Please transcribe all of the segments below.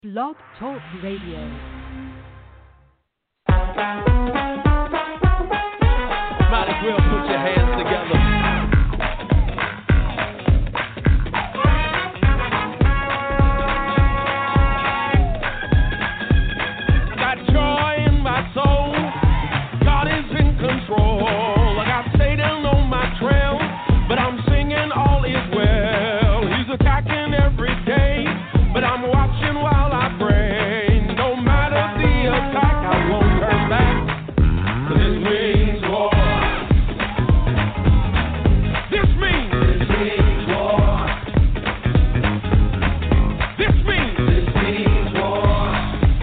Blog Talk Radio. Might as well put your hands together. Got joy in my soul. God is in control. I got Satan on my trail, but I'm singing all is well. He's attacking every day, but I'm watching while I pray. No matter the attack, I won't turn back. 'Cause this means war. This means war. This means war.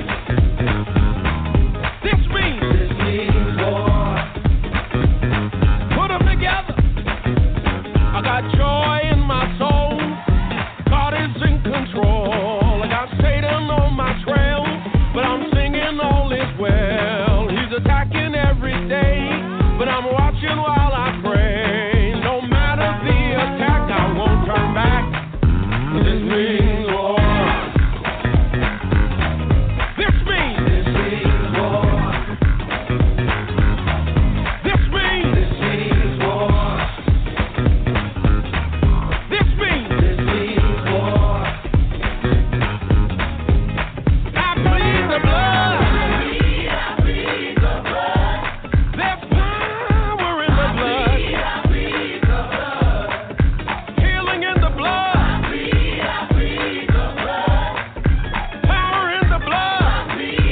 This means war. Put them together. I got joy in my soul. God is in control. I got Satan on my trail, but I'm singing all is well. He's attacking every day, but I'm watching while I pray. No matter the attack, I won't turn back. 'Cause this means war. This means war. This means war. This means war. I plead the blood. There's power in the blood. Healing in the blood. Power in the blood.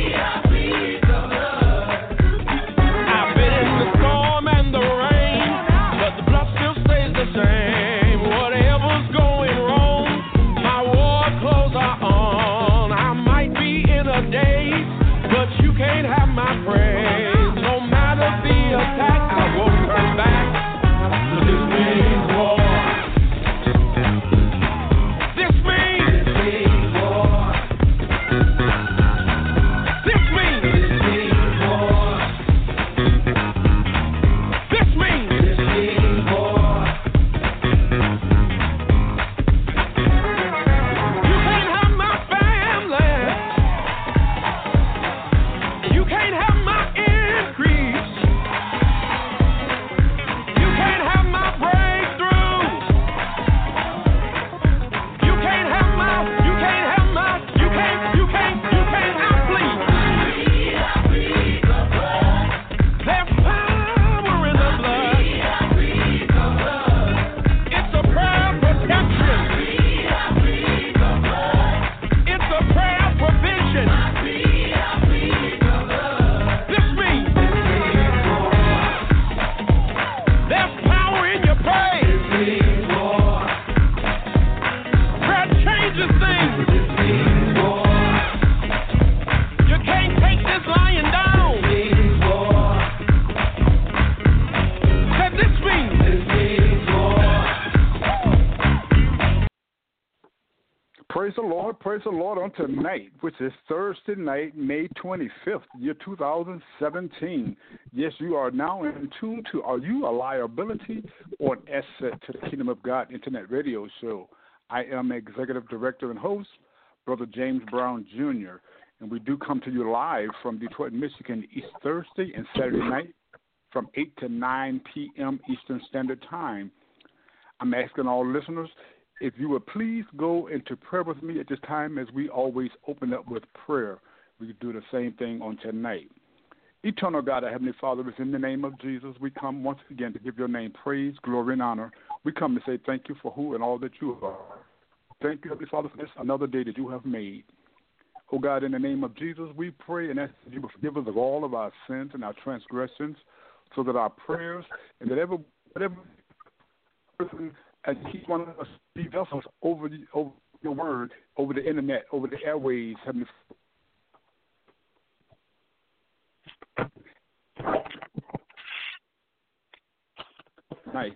I've been in the storm and the rain, but the blood still stays the same. Whatever's going wrong, my war clothes are on. I might be in a daze, but you can't have my praise. No matter the attack, I won't turn back. 'Cause this means war. This means war. This means war. This means war. You can't have my family. You can't have my increase. You can't have my breakthrough. You can't have my, you can't have my, you can't, I plead. There's power in the blood. It's a prayer of protection. It's a prayer of provision. This means there's power in your praise. Prayer changes things. You can't take this lying down. Said this means Praise the Lord on tonight, which is Thursday night, May 25th, year 2017. Yes, you are now in tune to Are You a Liability or an Asset to the Kingdom of God Internet Radio Show. I am Executive Director and host, Brother James Brown Jr., and we do come to you live from Detroit, Michigan, each Thursday and Saturday night from 8 to 9 p.m. Eastern Standard Time. I'm asking all listeners, if you would please go into prayer with me at this time as we always open up with prayer. We do the same thing on tonight. Eternal God, our Heavenly Father, it's in the name of Jesus. We come once again to give your name praise, glory, and honor. We come to say thank you for who and all that you are. Thank you, Heavenly Father, for this another day that you have made. Oh God, in the name of Jesus, we pray and ask that you will forgive us of all of our sins and our transgressions so that our prayers and that whatever person and keep one of us be vessels over your word, over the internet, over the airways, Heavenly night.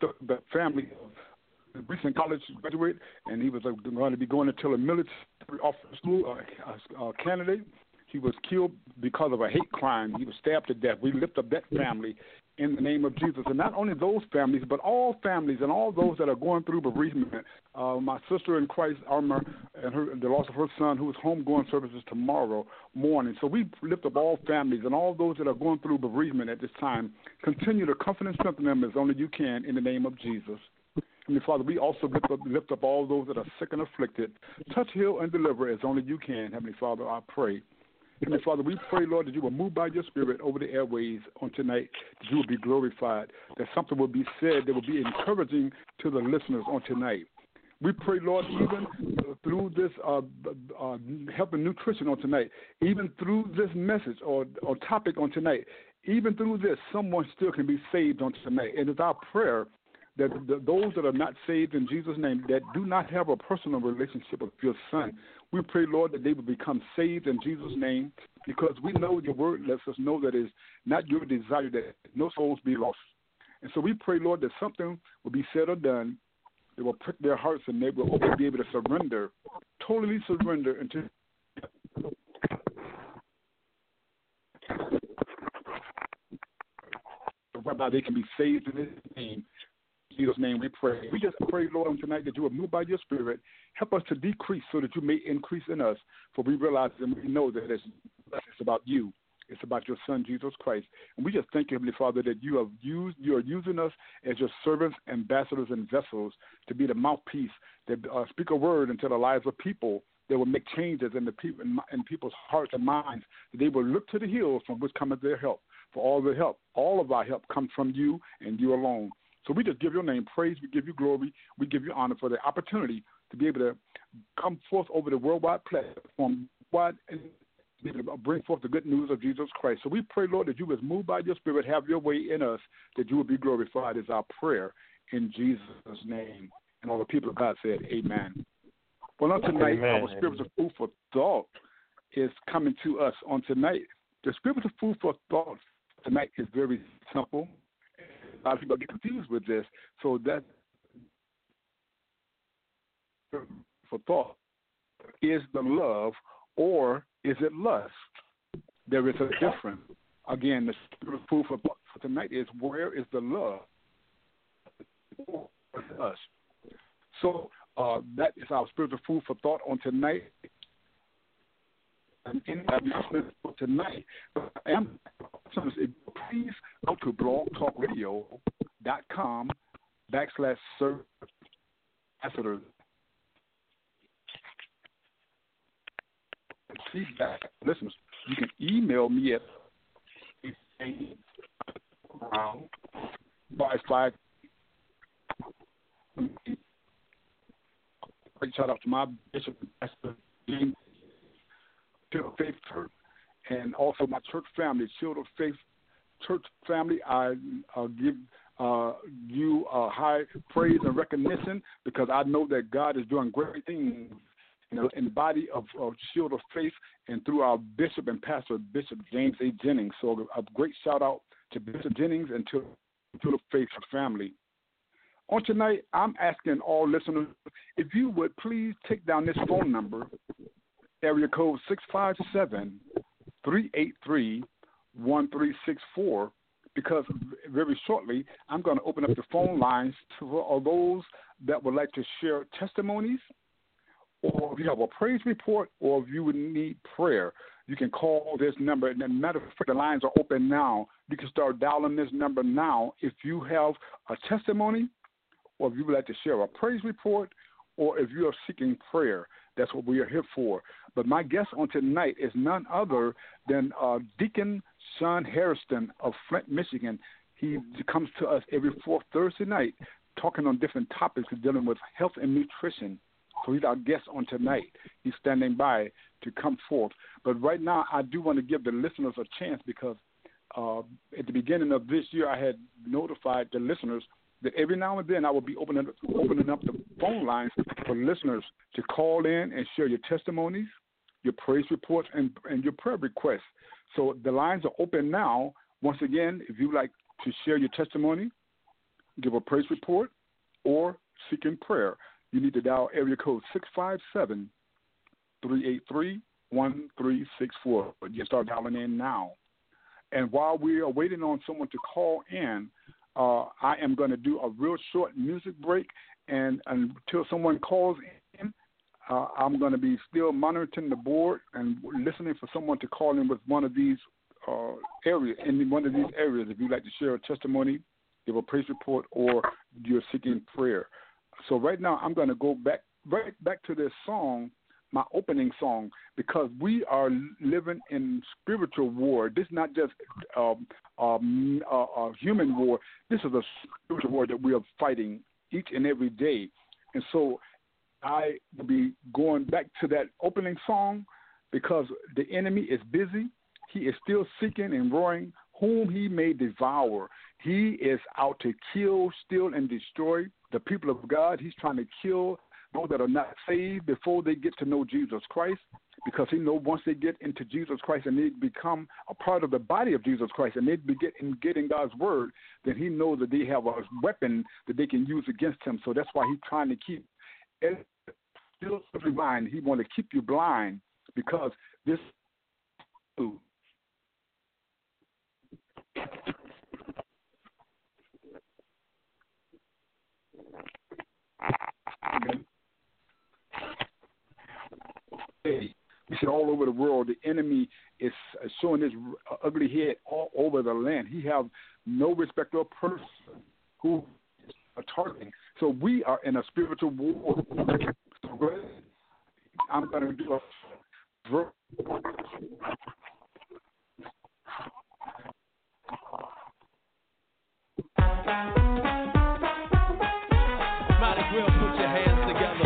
lift up the family of a recent college graduate, and he was going to be going into a military officer school candidate. He was killed because of a hate crime. He was stabbed to death. We lift up that family in the name of Jesus. And not only those families, but all families and all those that are going through bereavement. My sister in Christ, Arma, and the loss of her son, who is homegoing services tomorrow morning. So we lift up all families and all those that are going through bereavement at this time. Continue to comfort and strengthen them as only you can in the name of Jesus. Heavenly Father, we also lift up all those that are sick and afflicted. Touch, heal, and deliver as only you can. Heavenly Father, I pray. Heavenly Father, we pray, Lord, that you will move by your Spirit over the airways on tonight, that you will be glorified, that something will be said that will be encouraging to the listeners on tonight. We pray, Lord, even through this health and nutrition on tonight, even through this message or topic on tonight, even through this, someone still can be saved on tonight. And it's our prayer that those that are not saved in Jesus' name, that do not have a personal relationship with your Son, we pray, Lord, that they will become saved in Jesus' name, because we know your word lets us know that it's not your desire that no souls be lost. And so we pray, Lord, that something will be said or done that will prick their hearts and they will be able to surrender, totally surrender into whereby they can be saved in his name. In Jesus' name we pray. We just pray, Lord, on tonight that you will move by your Spirit. Help us to decrease so that you may increase in us. For we realize and we know that it's about you. It's about your Son, Jesus Christ. And we just thank you, Heavenly Father, that you are using us as your servants, ambassadors, and vessels to be the mouthpiece that speak a word into the lives of people that will make changes in people's hearts and minds, that they will look to the hills from which cometh their help. For all of our help comes from you and you alone. So we just give your name praise, we give you glory, we give you honor for the opportunity to be able to come forth over the worldwide platform and be able to bring forth the good news of Jesus Christ. So we pray, Lord, that you would move by your Spirit, have your way in us, that you will be glorified is our prayer in Jesus' name. And all the people of God said, amen. Well, on tonight, our spiritual food for thought is coming to us on tonight. The spiritual food for thought tonight is very simple. A lot of people get confused with this. So that for thought is the love or is it lust? There is a difference. Again, the spiritual food for thought for tonight is where is the love or us? So that is our spiritual food for thought on tonight. And in the announcement for tonight, please go to blogtalkradio.com/ambassadors. Feedback, listeners, you can email me at Brown55. Shout out to my bishop, Pastor James Faith Church, and also my church family, Shield of Faith Church family. I give you high praise and recognition because I know that God is doing great things in the body of Shield of Faith and through our bishop and pastor, Bishop James A. Jennings. So a great shout out to Bishop Jennings and to the Faith family. On tonight, I'm asking all listeners if you would please take down this phone number, area code 657-383-1364, because very shortly I'm going to open up the phone lines to all those that would like to share testimonies, or if you have a praise report, or if you would need prayer. You can call this number. And matter of fact, the lines are open now. You can start dialing this number now if you have a testimony, or if you would like to share a praise report, or if you are seeking prayer. That's what we are here for. But my guest on tonight is none other than Deacon Sean Hairston of Flint, Michigan. He comes to us every fourth Thursday night talking on different topics dealing with health and nutrition. So he's our guest on tonight. He's standing by to come forth. But right now, I do want to give the listeners a chance because at the beginning of this year, I had notified the listeners that every now and then I will be opening up the phone lines for listeners to call in and share your testimonies, your praise reports, and your prayer requests. So the lines are open now. Once again, if you'd like to share your testimony give a praise report, or seeking prayer, you need to dial area code 657-383-1364. You start dialing in now. And while we are waiting on someone to call in, I am going to do a real short music break, and until someone calls in, I'm going to be still monitoring the board and listening for someone to call in with one of these areas. In one of these areas, if you'd like to share a testimony, give a praise report, or you're seeking prayer. So right now, I'm going to go right back to this song, my opening song, because we are living in spiritual war. This is not just a human war. This is a spiritual war that we are fighting each and every day. And so I will be going back to that opening song because the enemy is busy. He is still seeking and roaring whom he may devour. He is out to kill, steal, and destroy the people of God. He's trying to kill those that are not saved before they get to know Jesus Christ, because he knows once they get into Jesus Christ and they become a part of the body of Jesus Christ and they begin getting God's word, then he knows that they have a weapon that they can use against him. So that's why he's trying to keep still blind. He wants to keep you blind because this. We see all over the world, the enemy is showing his ugly head all over the land. He have no respect of person who is targeting. So we are in a spiritual war. So I'm going to do a might as well put your hands together.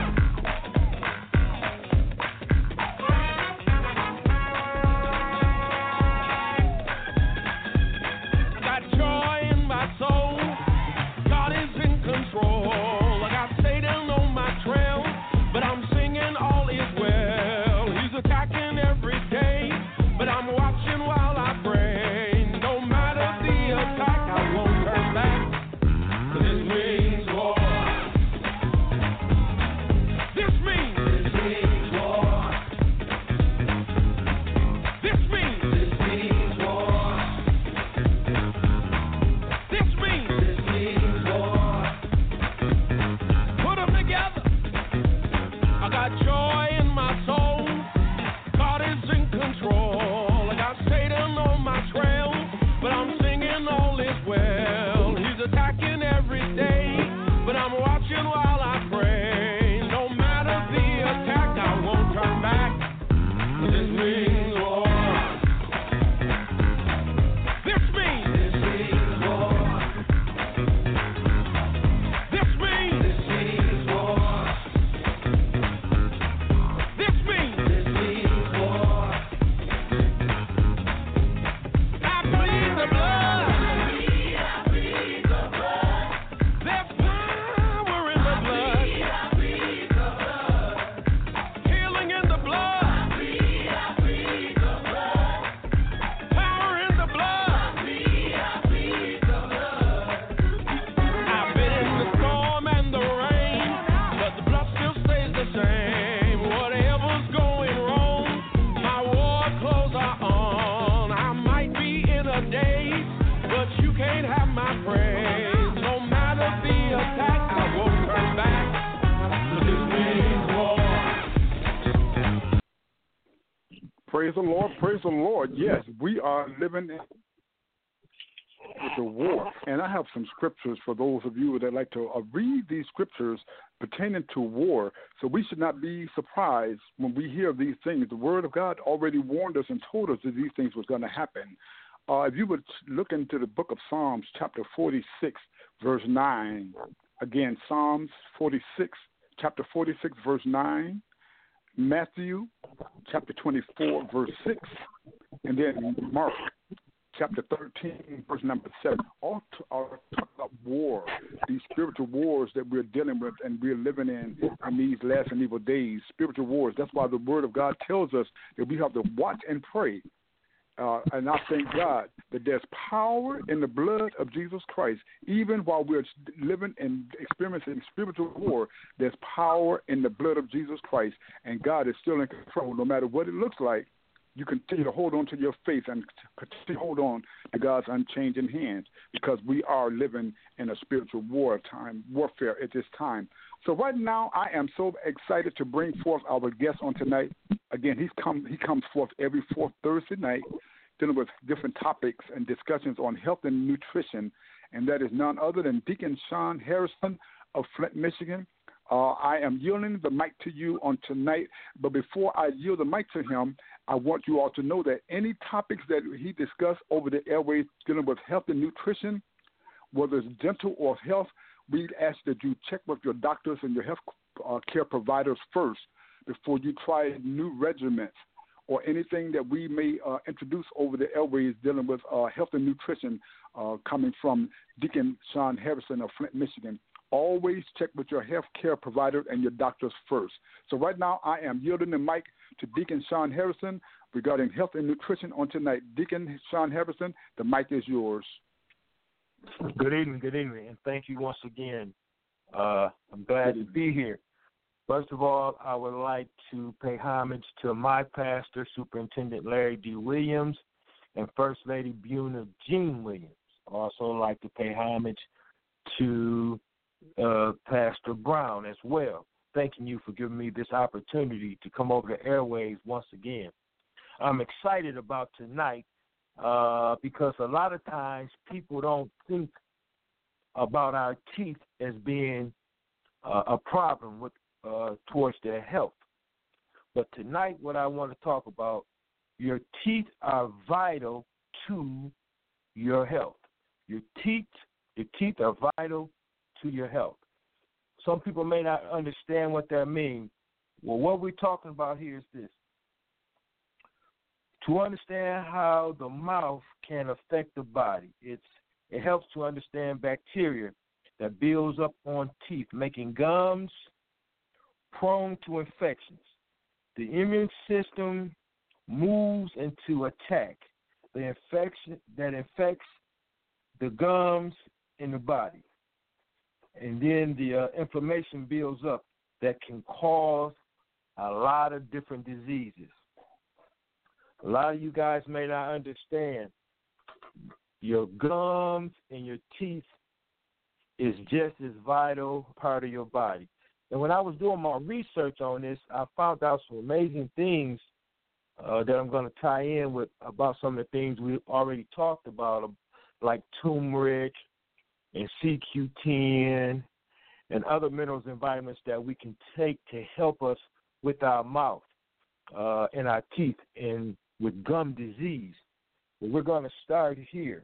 Got joy in my soul. God is in control. I got Satan on my trail, but I'm singing all is well. He's attacking every day, but I'm watching while I pray. No matter the attack, I won't turn back. 'Cause this means war. This means war. This means war. This means war. Put them together. I got joy in my soul. God is in control. I got Satan on my trail, but I'm singing all is well. He's attacking every day, but I'm watching while I pray. No matter the attack, I won't turn back. 'Cause this means war. This means war. This means war. This means war. I bleed the blood. There's power in the blood. Healing in the blood. Power in the blood. I've been in the storm and the rain, but the blood still stays the same. Whatever's going wrong, my war clothes are on. I might be in a daze, but you can't have my praise. No matter the attack, I won't turn back. 'Cause this means war. Praise the Lord, praise the Lord. Yes, we are living in the war. And I have some scriptures for those of you that like to read these scriptures pertaining to war. So we should not be surprised when we hear these things. The Word of God already warned us and told us that these things was going to happen. If you would look into the book of Psalms, chapter 46, verse 9. Again, Psalms 46, chapter 46, verse 9. Matthew, chapter 24, verse 6. And then Mark, chapter 13, verse number 7. All talk about war, these spiritual wars that we're dealing with and we're living in these last and evil days. Spiritual wars. That's why the Word of God tells us that we have to watch and pray And I thank God that there's power in the blood of Jesus Christ. Even while we're living and experiencing spiritual war, there's power in the blood of Jesus Christ. And God is still in control. No matter what it looks like, you continue to hold on to your faith and continue to hold on to God's unchanging hands, because we are living in a spiritual warfare at this time. So right now, I am so excited to bring forth our guest on tonight. Again, he comes forth every fourth Thursday night, dealing with different topics and discussions on health and nutrition, and that is none other than Deacon Sean Harrison of Flint, Michigan. I am yielding the mic to you on tonight, but before I yield the mic to him, I want you all to know that any topics that he discussed over the airways dealing with health and nutrition, whether it's dental or health, we ask that you check with your doctors and your health care providers first before you try new regimens or anything that we may introduce over the airways dealing with health and nutrition coming from Deacon Sean Harrison of Flint, Michigan. Always check with your health care provider and your doctors first. So right now I am yielding the mic to Deacon Sean Harrison regarding health and nutrition on tonight. Deacon Sean Harrison, the mic is yours. Good evening, and thank you once again. I'm glad to be here. First of all, I would like to pay homage to my pastor, Superintendent Larry D. Williams, and First Lady Buna Jean Williams. I also like to pay homage to Pastor Brown as well, thanking you for giving me this opportunity to come over the airwaves once again. I'm excited about tonight because a lot of times people don't think about our teeth as being a problem with towards their health. But tonight what I want to talk about, your teeth are vital to your health. Your teeth are vital to your health. Some people may not understand what that means. Well, what we're talking about here is this. To understand how the mouth can affect the body, it helps to understand bacteria that builds up on teeth, making gums prone to infections. The immune system moves into attack the infection that infects the gums in the body. And then the inflammation builds up that can cause a lot of different diseases. A lot of you guys may not understand. Your gums and your teeth is just as vital part of your body. And when I was doing my research on this, I found out some amazing things that I'm going to tie in with about some of the things we already talked about, like turmeric and CQ10 and other minerals and vitamins that we can take to help us with our mouth and our teeth and with gum disease. But we're going to start here.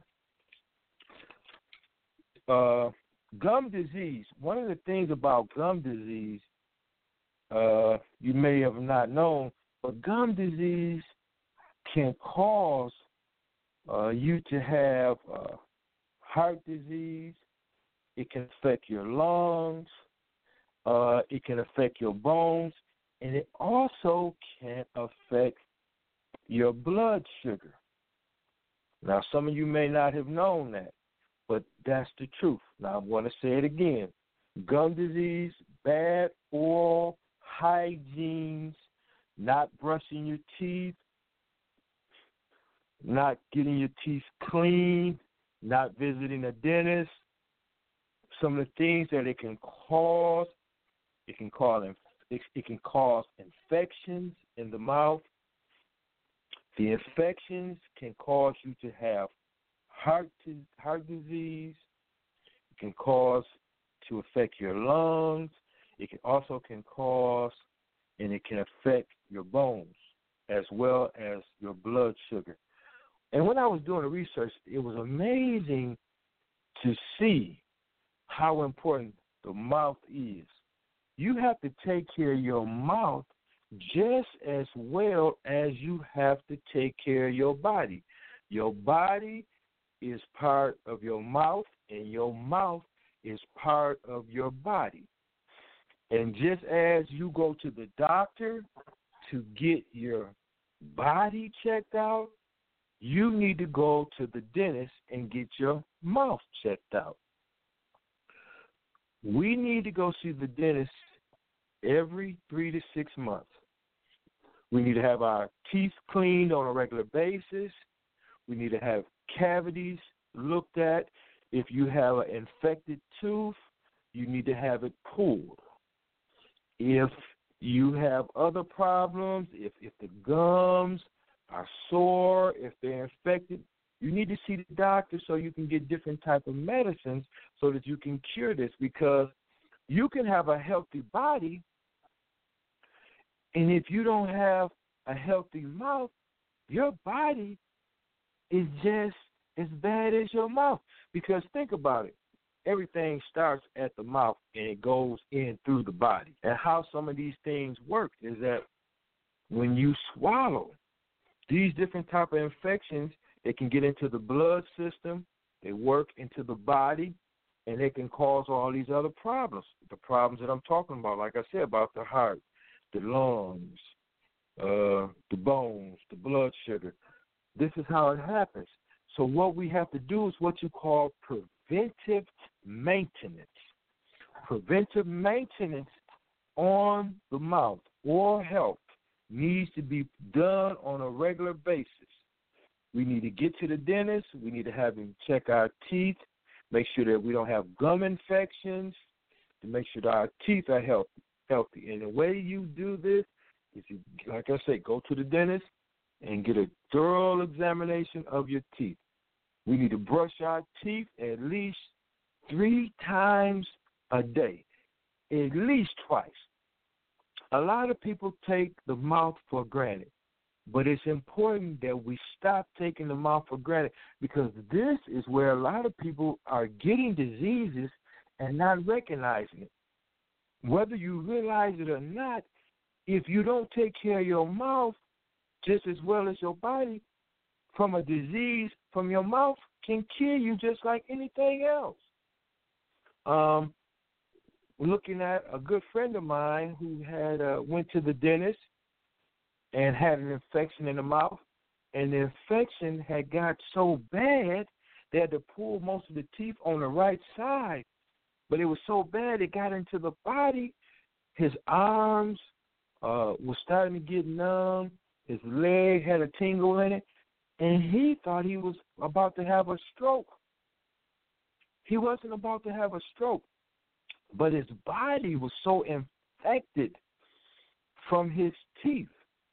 Gum disease, one of the things about gum disease, you may have not known, but gum disease can cause you to have heart disease. It can affect your lungs. It can affect your bones. And it also can affect your blood sugar. Now, some of you may not have known that, but that's the truth. Now, I'm going to say it again. Gum disease, bad oral hygiene, not brushing your teeth, not getting your teeth clean, not visiting a dentist. Some of the things that it can cause infections in the mouth. The infections can cause you to have heart disease. It can cause to affect your lungs. It can cause and it can affect your bones as well as your blood sugar. And when I was doing the research, it was amazing to see how important the mouth is. You have to take care of your mouth just as well as you have to take care of your body. Your body is part of your mouth, and your mouth is part of your body. And just as you go to the doctor to get your body checked out, you need to go to the dentist and get your mouth checked out. We need to go see the dentist every 3 to 6 months. We need to have our teeth cleaned on a regular basis. We need to have cavities looked at. If you have an infected tooth, you need to have it pulled. If you have other problems, if the gums are sore, if they're infected, you need to see the doctor so you can get different type of medicines so that you can cure this, because you can have a healthy body, and if you don't have a healthy mouth, your body is just as bad as your mouth. Because think about it. Everything starts at the mouth and it goes in through the body. And how some of these things work is that when you swallow, these different type of infections, they can get into the blood system, they work into the body, and they can cause all these other problems. The problems that I'm talking about, like I said, about the heart, the lungs, the bones, the blood sugar. This is how it happens. So what we have to do is what you call preventive maintenance. Preventive maintenance on the mouth or health needs to be done on a regular basis. We need to get to the dentist. We need to have him check our teeth, make sure that we don't have gum infections, to make sure that our teeth are healthy. And the way you do this is, you, like I say, go to the dentist and get a thorough examination of your teeth. We need to brush our teeth at least 3 times a day, at least twice. A lot of people take the mouth for granted, but it's important that we stop taking the mouth for granted, because this is where a lot of people are getting diseases and not recognizing it. Whether you realize it or not, if you don't take care of your mouth just as well as your body, from a disease from your mouth can kill you just like anything else. Looking at a good friend of mine who had went to the dentist and had an infection in the mouth, and the infection had got so bad they had to pull most of the teeth on the right side. But it was so bad it got into the body. His arms was starting to get numb. His leg had a tingle in it. And he thought he was about to have a stroke. He wasn't about to have a stroke, but his body was so infected from his teeth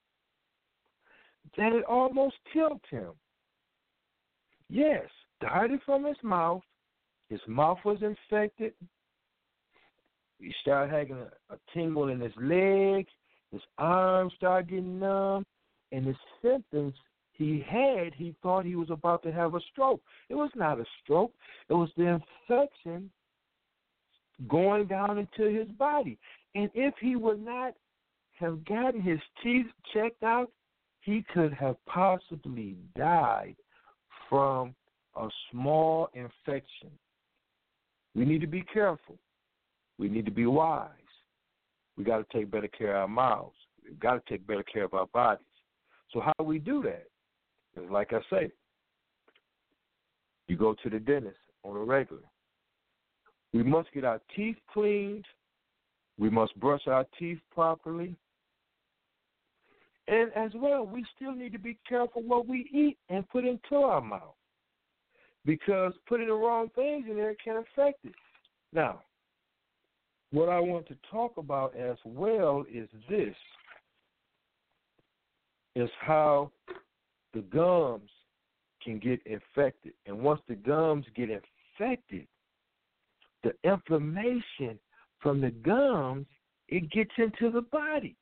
that it almost killed him. Yes, started from his mouth. His mouth was infected. He started having a tingle in his leg. His arms started getting numb. And the symptoms he thought he was about to have a stroke. It was not a stroke. It was the infection going down into his body. And if he would not have gotten his teeth checked out, he could have possibly died from a small infection. We need to be careful. We need to be wise. We got to take better care of our mouths. We've got to take better care of our bodies. So how do we do that? Because like I say, you go to the dentist on a regular. We must get our teeth cleaned. We must brush our teeth properly. And as well, we still need to be careful what we eat and put into our mouth, because putting the wrong things in there can affect it. Now, what I want to talk about as well is this, is how the gums can get infected. And once the gums get infected, the inflammation from the gums, it gets into the body,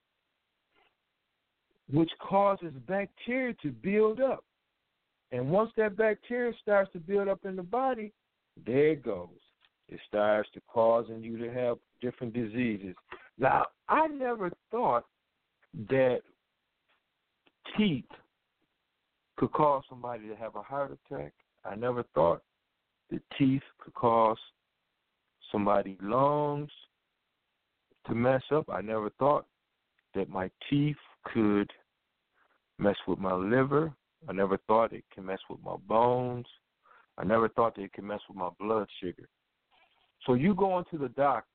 which causes bacteria to build up. And once that bacteria starts to build up in the body, there it goes. It starts to causing you to have different diseases. Now, I never thought that teeth could cause somebody to have a heart attack. I never thought that teeth could cause somebody's lungs to mess up. I never thought that my teeth could mess with my liver. I never thought it can mess with my bones. I never thought that it can mess with my blood sugar. So you going to the doctor,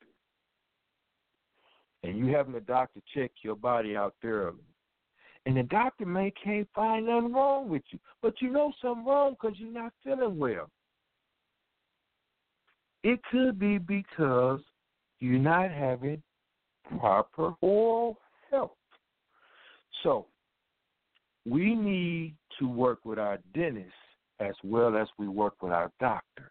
and you having the doctor check your body out thoroughly. And the doctor can't find nothing wrong with you. But you know something wrong because you're not feeling well. It could be because you're not having proper oral health. So we need to work with our dentist as well as we work with our doctor.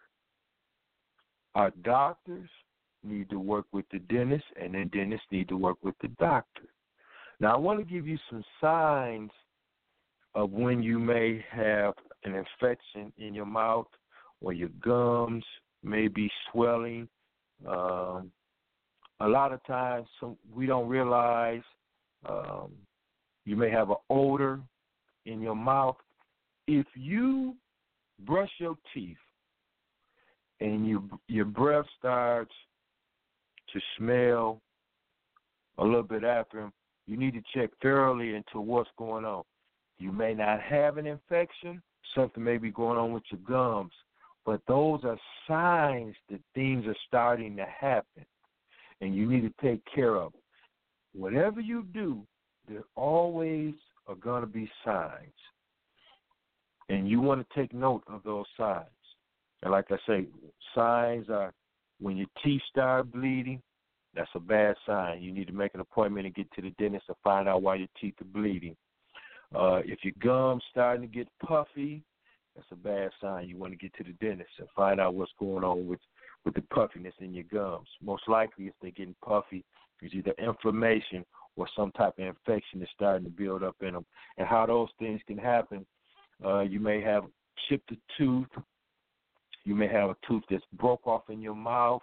Our doctors need to work with the dentist, and the dentists need to work with the doctor. Now, I want to give you some signs of when you may have an infection in your mouth or your gums may be swelling. A lot of times we don't realize you may have an odor in your mouth. If you brush your teeth and your breath starts to smell a little bit after them, you need to check thoroughly into what's going on. You may not have an infection. Something may be going on with your gums. But those are signs that things are starting to happen, and you need to take care of them. Whatever you do, there always are going to be signs, and you want to take note of those signs. And like I say, signs are when your teeth start bleeding, that's a bad sign. You need to make an appointment and get to the dentist and find out why your teeth are bleeding. If your gums starting to get puffy, that's a bad sign. You want to get to the dentist and find out what's going on with the puffiness in your gums. Most likely, if they're getting puffy, it's either inflammation or some type of infection that's starting to build up in them. And how those things can happen, you may have chipped a tooth. You may have a tooth that's broke off in your mouth.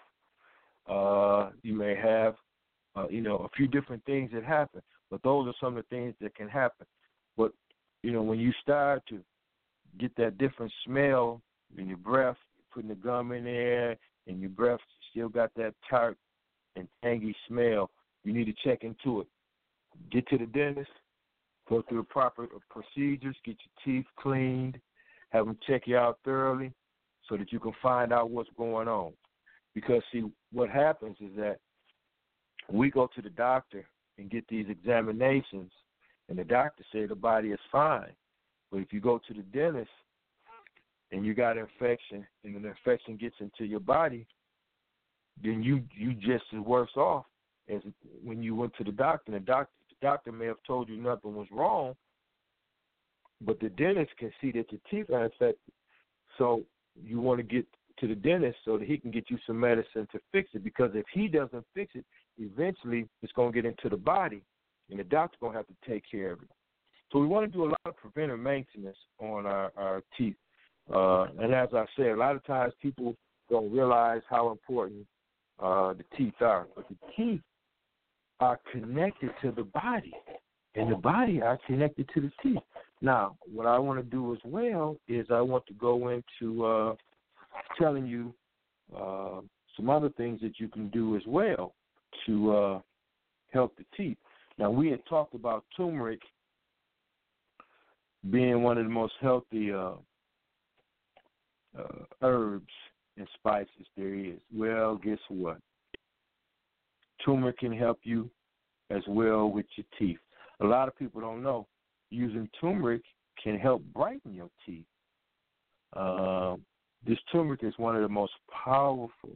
You may have, a few different things that happen. But those are some of the things that can happen. But, when you start to get that different smell in your breath, putting the gum in there, and your breath still got that tart and tangy smell, you need to check into it. Get to the dentist, go through the proper procedures, get your teeth cleaned, have them check you out thoroughly so that you can find out what's going on. Because, see, what happens is that we go to the doctor and get these examinations, and the doctor says the body is fine. But if you go to the dentist and you got an infection and an infection gets into your body, then you just as worse off as when you went to the doctor. And the doctor may have told you nothing was wrong, but the dentist can see that your teeth are infected. So you want to get to the dentist so that he can get you some medicine to fix it, because if he doesn't fix it, eventually it's going to get into the body, and the doctor's going to have to take care of it. So we want to do a lot of preventive maintenance on our teeth. And as I said, a lot of times people don't realize how important the teeth are. But the teeth are connected to the body, and the body are connected to the teeth. Now, what I want to do as well is I want to go into telling you some other things that you can do as well to help the teeth. Now, we had talked about turmeric being one of the most healthy herbs and spices there is. Well, guess what? Turmeric can help you as well with your teeth. A lot of people don't know using turmeric can help brighten your teeth. This turmeric is one of the most powerful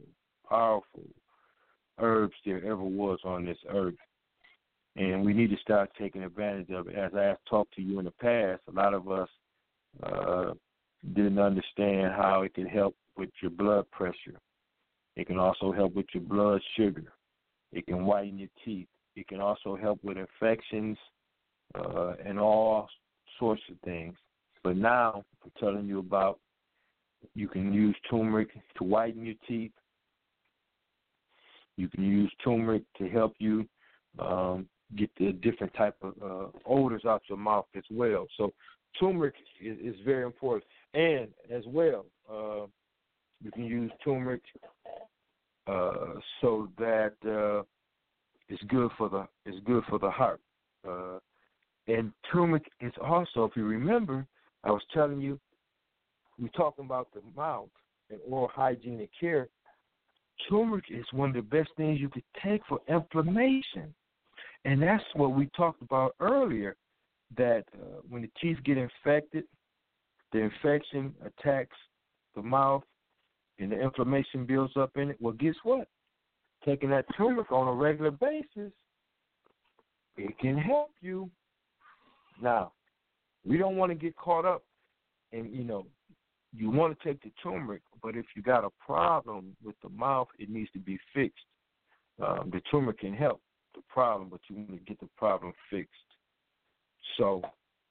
herbs there ever was on this earth. And we need to start taking advantage of it. As I have talked to you in the past, a lot of us didn't understand how it can help with your blood pressure. It can also help with your blood sugar. It can whiten your teeth. It can also help with infections and all sorts of things. But now I'm telling you about, you can use turmeric to whiten your teeth. You can use turmeric to help you get the different type of odors out your mouth as well. So turmeric is very important. And as well, you can use turmeric so that it's good for the heart. And turmeric is also, if you remember, I was telling you, we're talking about the mouth and oral hygienic care. Turmeric is one of the best things you could take for inflammation. And that's what we talked about earlier, that when the teeth get infected, the infection attacks the mouth and the inflammation builds up in it. Well, guess what? Taking that turmeric on a regular basis, it can help you. Now, we don't want to get caught up in, you want to take the turmeric, but if you got a problem with the mouth, it needs to be fixed. The turmeric can help the problem, but you want to get the problem fixed. So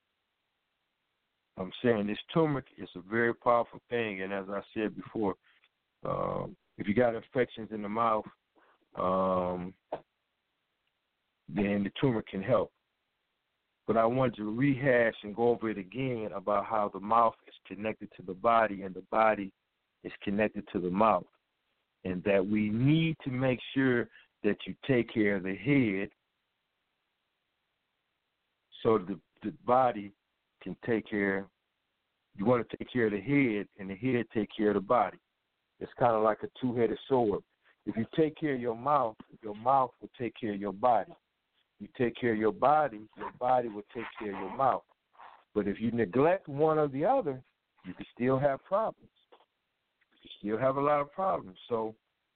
I'm saying this turmeric is a very powerful thing, and as I said before, if you got infections in the mouth, then the turmeric can help. But I wanted to rehash and go over it again about how the mouth is connected to the body and the body is connected to the mouth, and that we need to make sure that you take care of the head so the body can take care. You want to take care of the head, and the head take care of the body. It's kind of like a two-headed sword. If you take care of your mouth will take care of your body. You take care of your body will take care of your mouth. But if you neglect one or the other, you can still have problems. You still have a lot of problems. So,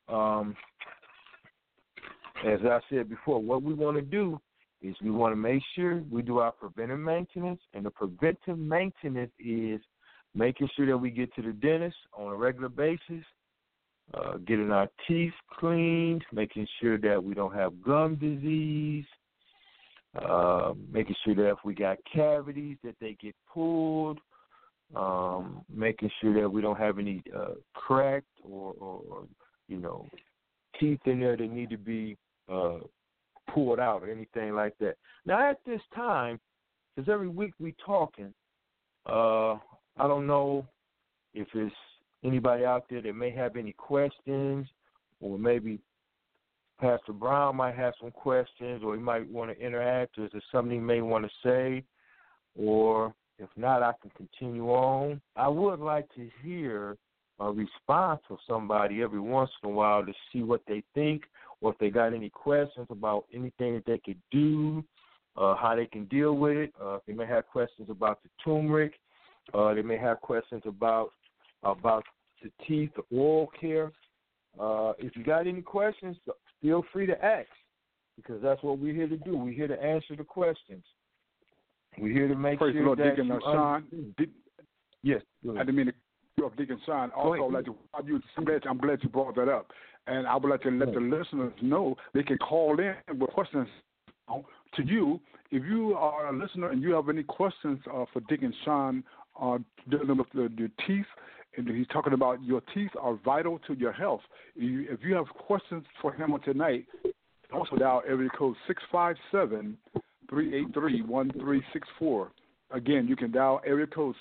as I said before, what we want to do is we want to make sure we do our preventive maintenance, and the preventive maintenance is making sure that we get to the dentist on a regular basis, getting our teeth cleaned, making sure that we don't have gum disease, making sure that if we got cavities that they get pulled, making sure that we don't have any cracked or teeth in there that need to be pulled out or anything like that. Now at this time, because every week we talking, I don't know if it's anybody out there that may have any questions, or maybe Pastor Brown might have some questions, or he might want to interact, or is there something he may want to say, or if not, I can continue on. I would like to hear a response from somebody every once in a while to see what they think, or if they got any questions about anything that they could do, how they can deal with it. They may have questions about the turmeric. They may have questions about the teeth, the oral care. If you got any questions, feel free to ask, because that's what we're here to do. We're here to answer the questions. We're here to make Praise sure Lord, that Deacon Sean. Yes. I didn't mean to cut off Deacon Sean. Also, I'm glad you brought that up. And I would like to let the listeners know they can call in with questions to you. If you are a listener and you have any questions for Deacon Sean dealing with your teeth, and he's talking about your teeth are vital to your health. If you have questions for him tonight, also dial area code 657-383-1364. Again, you can dial area code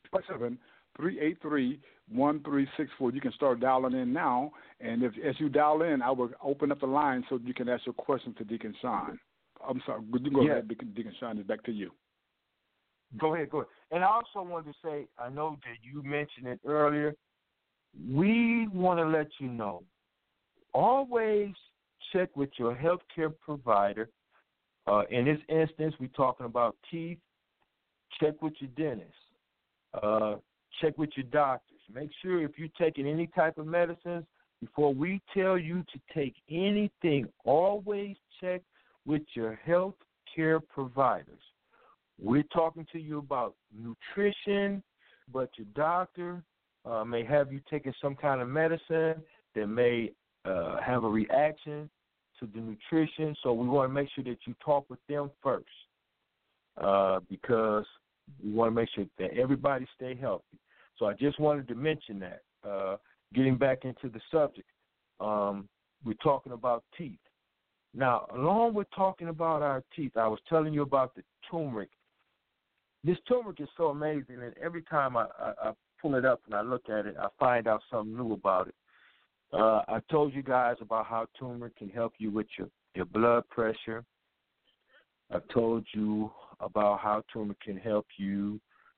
657-383-1364. You can start dialing in now, and as you dial in, I will open up the line so you can ask your question to Deacon Sean. I'm sorry. You go ahead, Deacon Sean. It's back to you. Go ahead. And I also wanted to say, I know that you mentioned it earlier, we want to let you know, always check with your healthcare provider. In this instance, we're talking about teeth. Check with your dentist. Check with your doctors. Make sure if you're taking any type of medicines, before we tell you to take anything, always check with your healthcare providers. We're talking to you about nutrition, but your doctor may have you taking some kind of medicine that may have a reaction to the nutrition. So we want to make sure that you talk with them first, because we want to make sure that everybody stay healthy. So I just wanted to mention that. Getting back into the subject, we're talking about teeth. Now, along with talking about our teeth, I was telling you about the turmeric. This turmeric is so amazing, and every time I pull it up and I look at it, I find out something new about it. I told you guys about how turmeric can help you with your blood pressure. I told you about how turmeric can help you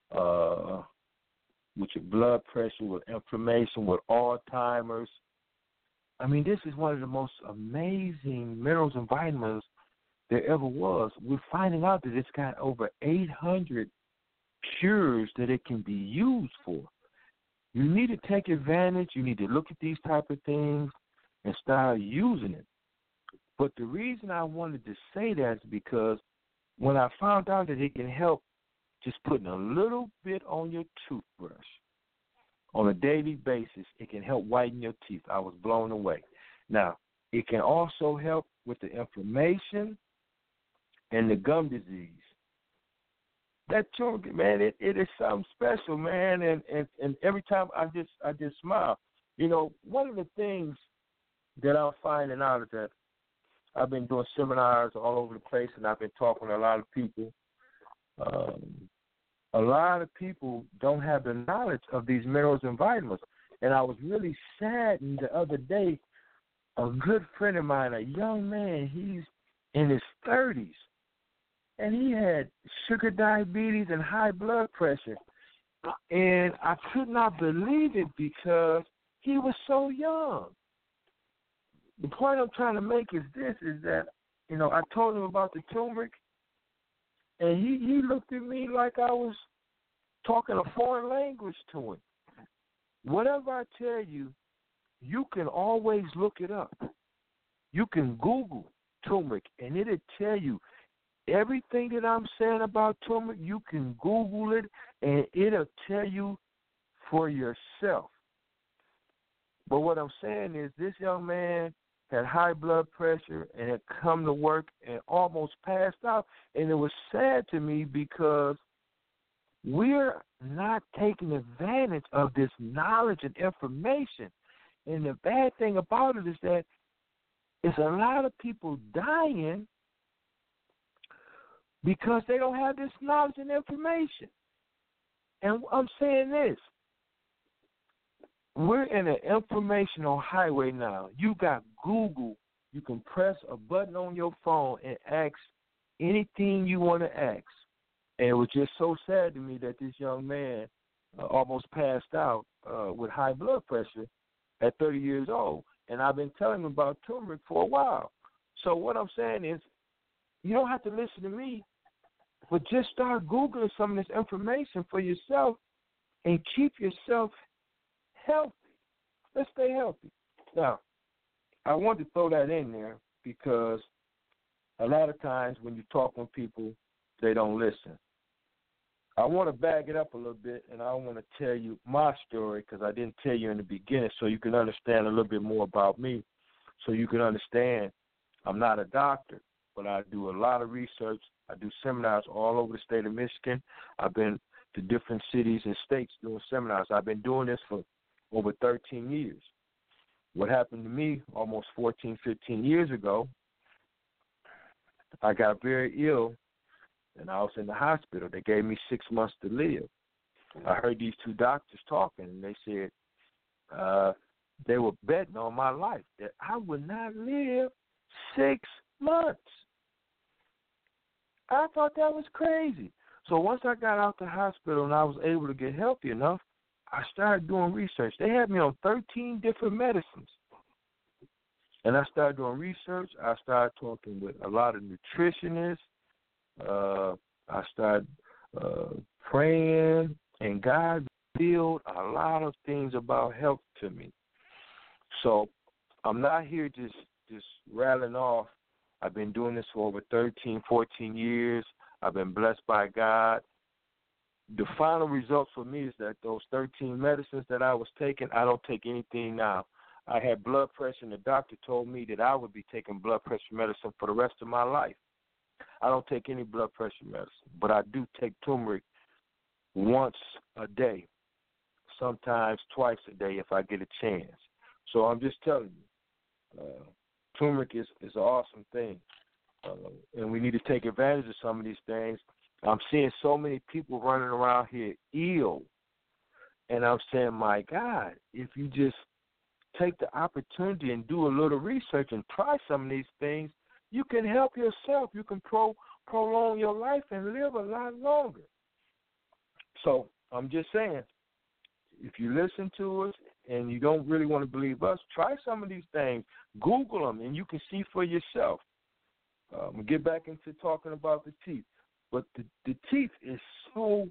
with your blood pressure, with inflammation, with Alzheimer's. I mean, this is one of the most amazing minerals and vitamins there ever was. We're finding out that it's got over 800 cures that it can be used for. You need to take advantage. You need to look at these type of things and start using it. But the reason I wanted to say that is because when I found out that it can help just putting a little bit on your toothbrush on a daily basis, it can help whiten your teeth. I was blown away. Now, it can also help with the inflammation and the gum disease. That turmeric, man, it is something special, man. And every time I just smile. You know, one of the things that I'm finding out is that I've been doing seminars all over the place, and I've been talking to a lot of people. A lot of people don't have the knowledge of these minerals and vitamins. And I was really saddened the other day. A good friend of mine, a young man, he's in his 30s, and he had sugar diabetes and high blood pressure. And I could not believe it because he was so young. The point I'm trying to make is this, is that, you know, I told him about the turmeric, and he looked at me like I was talking a foreign language to him. Whatever I tell you, you can always look it up. You can Google turmeric, and it'll tell you everything that I'm saying about turmeric. You can Google it, and it'll tell you for yourself. But what I'm saying is this young man had high blood pressure and had come to work and almost passed out. And it was sad to me because we're not taking advantage of this knowledge and information. And the bad thing about it is that it's a lot of people dying because they don't have this knowledge and information. And I'm saying this. We're in an informational highway now. You got Google. You can press a button on your phone and ask anything you want to ask. And it was just so sad to me that this young man almost passed out with high blood pressure at 30 years old. And I've been telling him about turmeric for a while. So what I'm saying is you don't have to listen to me, but just start Googling some of this information for yourself and keep yourself healthy. Let's stay healthy. Now, I want to throw that in there because a lot of times when you talk with people, they don't listen. I want to back it up a little bit, and I want to tell you my story because I didn't tell you in the beginning so you can understand a little bit more about me, so you can understand I'm not a doctor, but I do a lot of research. I do seminars all over the state of Michigan. I've been to different cities and states doing seminars. I've been doing this for over 13 years. What happened to me almost 14, 15 years ago, I got very ill, and I was in the hospital. They gave me 6 months to live. I heard these two doctors talking, and they said they were betting on my life, that I would not live 6 months. I thought that was crazy. So once I got out the hospital and I was able to get healthy enough, I started doing research. They had me on 13 different medicines. And I started doing research. I started talking with a lot of nutritionists. I started praying, and God revealed a lot of things about health to me. So I'm not here just rattling off. I've been doing this for over 13, 14 years. I've been blessed by God. The final result for me is that those 13 medicines that I was taking, I don't take anything now. I had blood pressure, and the doctor told me that I would be taking blood pressure medicine for the rest of my life. I don't take any blood pressure medicine, but I do take turmeric once a day, sometimes twice a day if I get a chance. So I'm just telling you, turmeric is an awesome thing, and we need to take advantage of some of these things. I'm seeing so many people running around here ill, and I'm saying, my God, if you just take the opportunity and do a little research and try some of these things, you can help yourself. You can prolong your life and live a lot longer. So I'm just saying, if you listen to us and you don't really want to believe us, try some of these things. Google them, and you can see for yourself. We'll get back into talking about the teeth. But the teeth is so,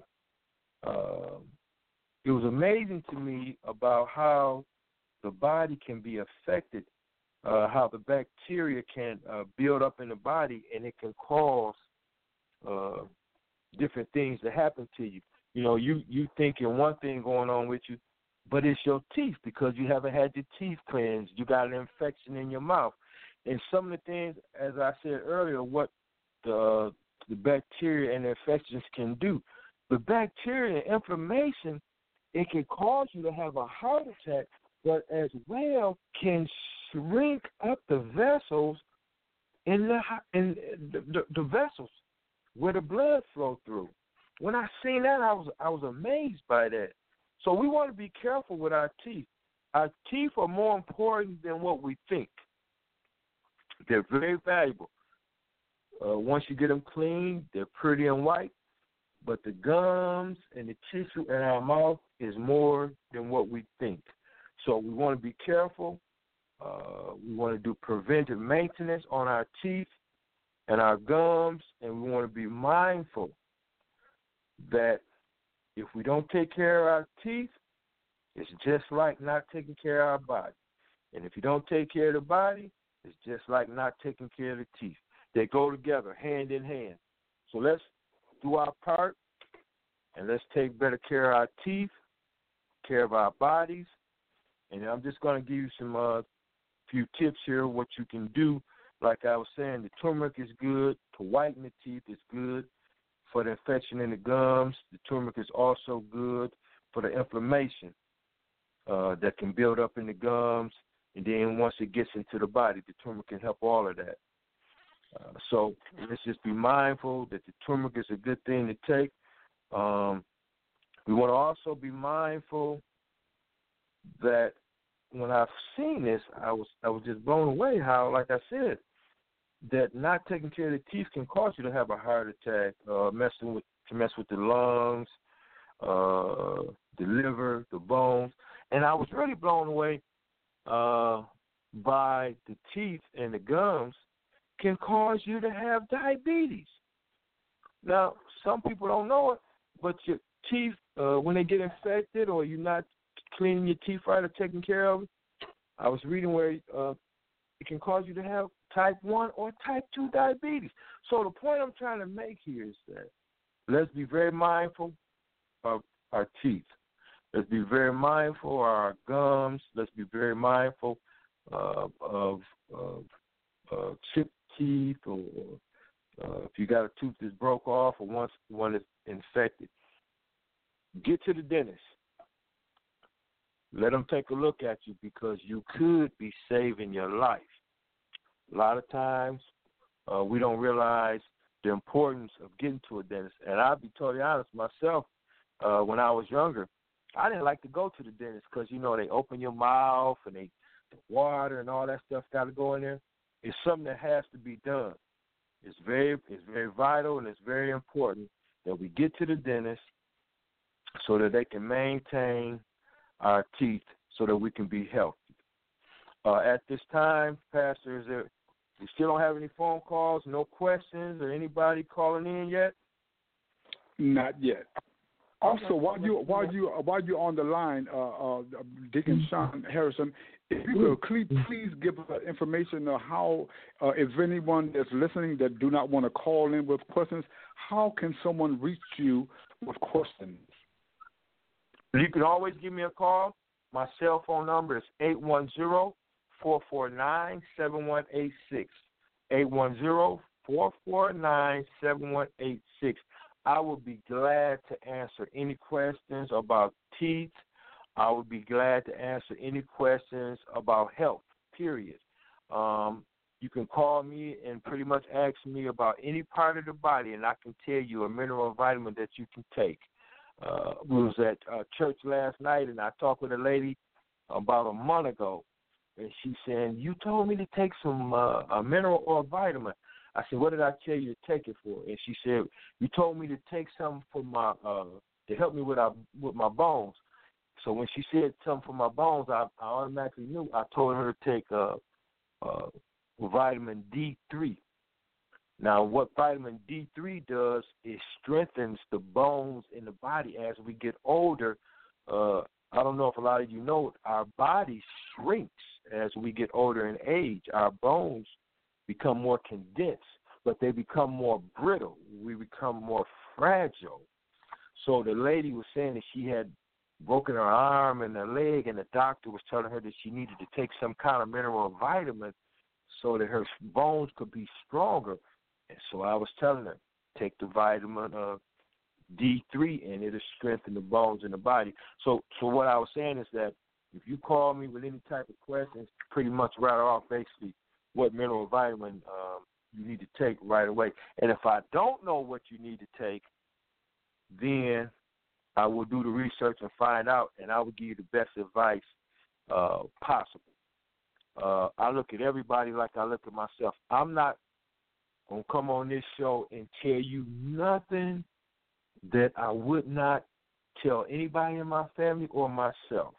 it was amazing to me about how the body can be affected, how the bacteria can build up in the body, and it can cause different things to happen to you. You know, you thinking one thing going on with you, but it's your teeth because you haven't had your teeth cleansed. You got an infection in your mouth. And some of the things, as I said earlier, what the bacteria and infections can do. The bacteria and inflammation, it can cause you to have a heart attack, but as well can shrink up the vessels in the vessels where the blood flow through. When I seen that, I was amazed by that. So we want to be careful with our teeth. Our teeth are more important than what we think. They're very valuable. Once you get them clean, they're pretty and white. But the gums and the tissue in our mouth is more than what we think. So we want to be careful. We want to do preventive maintenance on our teeth and our gums, and we want to be mindful that if we don't take care of our teeth, it's just like not taking care of our body. And if you don't take care of the body, it's just like not taking care of the teeth. They go together, hand in hand. So let's do our part, and let's take better care of our teeth, care of our bodies. And I'm just going to give you some few tips here, what you can do. Like I was saying, the turmeric is good to whiten the teeth. It's good for the infection in the gums. The turmeric is also good for the inflammation that can build up in the gums. And then once it gets into the body, the turmeric can help all of that. So let's just be mindful that the turmeric is a good thing to take. We want to also be mindful that when I've seen this, I was just blown away how, like I said, that not taking care of the teeth can cause you to have a heart attack, mess with the lungs, the liver, the bones. And I was really blown away by the teeth and the gums can cause you to have diabetes. Now, some people don't know it, but your teeth, when they get infected or you're not cleaning your teeth right or taking care of them, I was reading where it can cause you to have type 1 or type 2 diabetes. So the point I'm trying to make here is that let's be very mindful of our teeth. Let's be very mindful of our gums. Let's be very mindful of chipped teeth, or if you got a tooth that's broke off or one is infected. Get to the dentist. Let them take a look at you because you could be saving your life. A lot of times we don't realize the importance of getting to a dentist. And I'll be totally honest, myself, when I was younger, I didn't like to go to the dentist because, you know, they open your mouth and the water and all that stuff got to go in there. It's something that has to be done. It's very vital and it's very important that we get to the dentist so that they can maintain our teeth so that we can be healthy. At this time, Pastor, you still don't have any phone calls, no questions, or anybody calling in yet? Not yet. Also, while you're on the line, Deacon Sean Harrison, if you could please give us information on how, if anyone is listening that do not want to call in with questions, how can someone reach you with questions? You can always give me a call. My cell phone number is 810-449-7186. 810-449-7186. I will be glad to answer any questions about teeth. I would be glad to answer any questions about health, period. You can call me and pretty much ask me about any part of the body, and I can tell you a mineral or vitamin that you can take. We was at church last night, and I talked with a lady about a month ago, and she said, you told me to take some a mineral or a vitamin. I said, what did I tell you to take it for? And she said, you told me to take some for my to help me with my bones. So when she said something for my bones, I automatically knew. I told her to take vitamin D3. Now, what vitamin D3 does is strengthens the bones in the body as we get older. I don't know if a lot of you know, our body shrinks as we get older in age. Our bones become more condensed, but they become more brittle. We become more fragile. So the lady was saying that she had broken her arm and her leg, and the doctor was telling her that she needed to take some kind of mineral vitamin so that her bones could be stronger. And so I was telling her, take the vitamin D3, and it'll strengthen the bones in the body. So what I was saying is that if you call me with any type of questions, pretty much right off basically what mineral vitamin you need to take right away. And if I don't know what you need to take, then I will do the research and find out, and I will give you the best advice possible. I look at everybody like I look at myself. I'm not going to come on this show and tell you nothing that I would not tell anybody in my family or myself.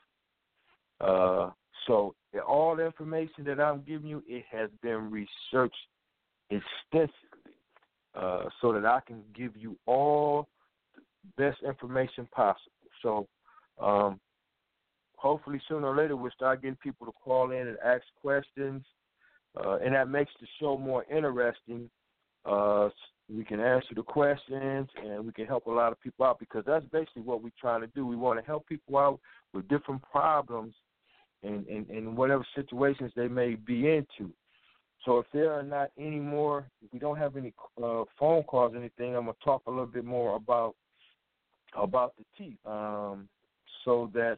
So all the information that I'm giving you, it has been researched extensively so that I can give you all best information possible. So hopefully sooner or later we'll start getting people to call in and ask questions, and that makes the show more interesting. We can answer the questions, and we can help a lot of people out, because that's basically what we're trying to do. We want to help people out with different problems and whatever situations they may be into. So if there are not any more, if we don't have any phone calls or anything, I'm going to talk a little bit more about the teeth, so that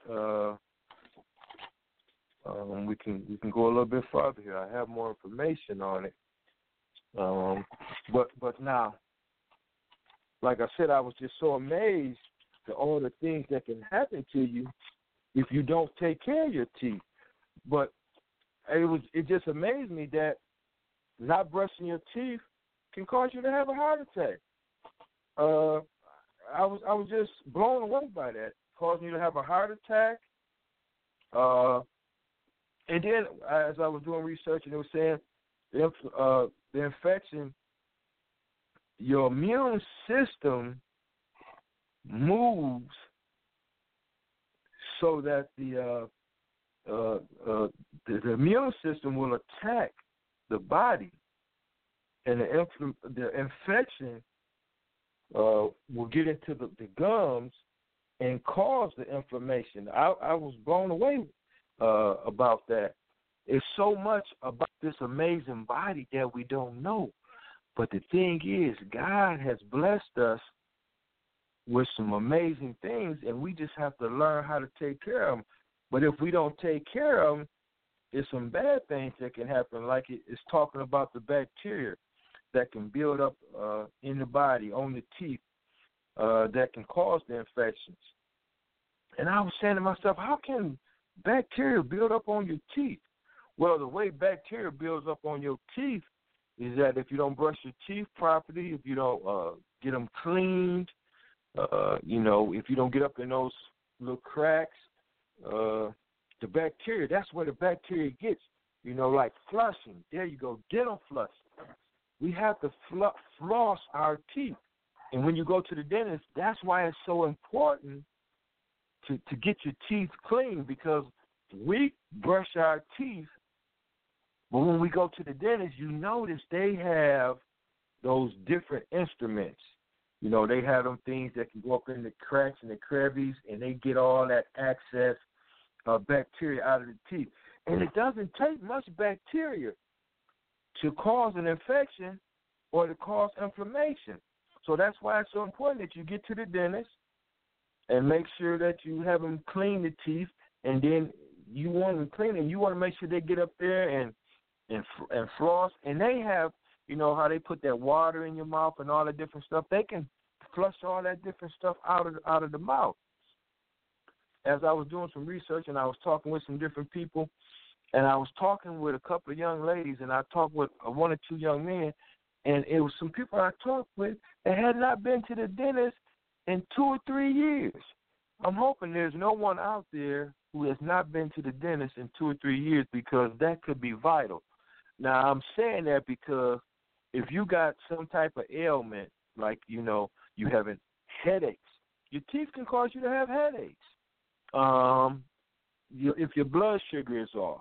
we can go a little bit further here. I have more information on it, but now, like I said, I was just so amazed at all the things that can happen to you if you don't take care of your teeth. But it just amazed me that not brushing your teeth can cause you to have a heart attack. I was just blown away by that, causing you to have a heart attack. And then as I was doing research, and it was saying the infection, your immune system moves so that the immune system will attack the body, and the infection will get into the gums and cause the inflammation. I was blown away about that. It's so much about this amazing body that we don't know. But the thing is, God has blessed us with some amazing things, and we just have to learn how to take care of them. But if we don't take care of them, there's some bad things that can happen, like it's talking about the bacteria that can build up in the body, on the teeth, that can cause the infections. And I was saying to myself, how can bacteria build up on your teeth? Well, the way bacteria builds up on your teeth is that if you don't brush your teeth properly, if you don't get them cleaned, if you don't get up in those little cracks, the bacteria, that's where the bacteria gets, like flushing. There you go, dental flushing. We have to floss our teeth. And when you go to the dentist, that's why it's so important to get your teeth clean, because we brush our teeth, but when we go to the dentist, you notice they have those different instruments. They have them things that can go up in the cracks and the crevices, and they get all that excess bacteria out of the teeth. And it doesn't take much bacteria to cause an infection or to cause inflammation. So that's why it's so important that you get to the dentist and make sure that you have them clean the teeth, and then you want them clean, and you want to make sure they get up there and floss. And they have, how they put that water in your mouth and all that different stuff. They can flush all that different stuff out of the mouth. As I was doing some research and I was talking with some different people, and I was talking with a couple of young ladies, and I talked with one or two young men, and it was some people I talked with that had not been to the dentist in 2 or 3 years. I'm hoping there's no one out there who has not been to the dentist in 2 or 3 years, because that could be vital. Now, I'm saying that because if you got some type of ailment, like, you having headaches, your teeth can cause you to have headaches. If your blood sugar is off,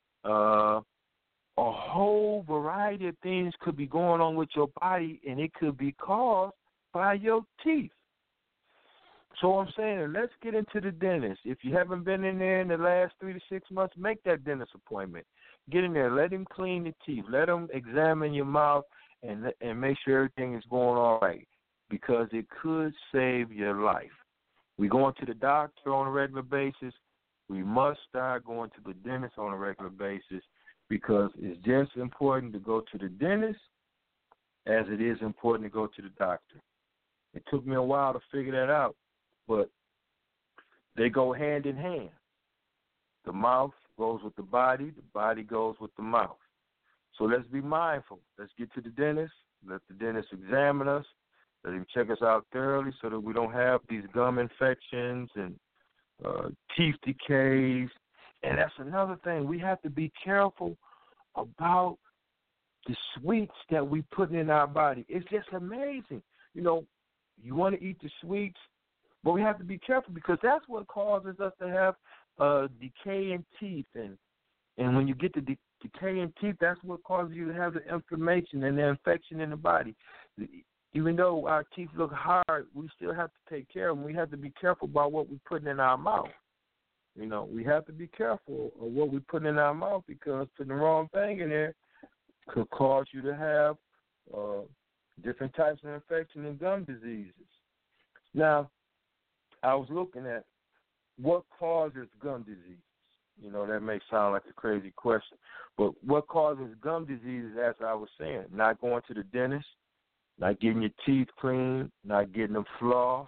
a whole variety of things could be going on with your body, and it could be caused by your teeth. So I'm saying, let's get into the dentist. If you haven't been in there in the last 3 to 6 months, make that dentist appointment. Get in there. Let him clean the teeth. Let him examine your mouth and make sure everything is going all right, because it could save your life. We're going to the doctor on a regular basis. We must start going to the dentist on a regular basis, because it's just as important to go to the dentist as it is important to go to the doctor. It took me a while to figure that out, but they go hand in hand. The mouth goes with the body goes with the mouth. So let's be mindful. Let's get to the dentist. Let the dentist examine us. Let him check us out thoroughly so that we don't have these gum infections and teeth decays. And that's another thing. We have to be careful about the sweets that we put in our body. It's just amazing. You want to eat the sweets, but we have to be careful, because that's what causes us to have decay in teeth. And when you get the decay in teeth, that's what causes you to have the inflammation and the infection in the body. Even though our teeth look hard, we still have to take care of them. We have to be careful about what we're putting in our mouth. We have to be careful of what we're putting in our mouth, because putting the wrong thing in there could cause you to have different types of infection and gum diseases. Now, I was looking at what causes gum disease. That may sound like a crazy question, but what causes gum disease, as I was saying, not going to the dentist, not getting your teeth cleaned, not getting them flossed.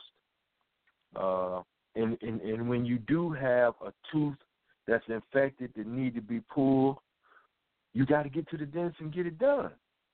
And when you do have a tooth that's infected that need to be pulled, you got to get to the dentist and get it done.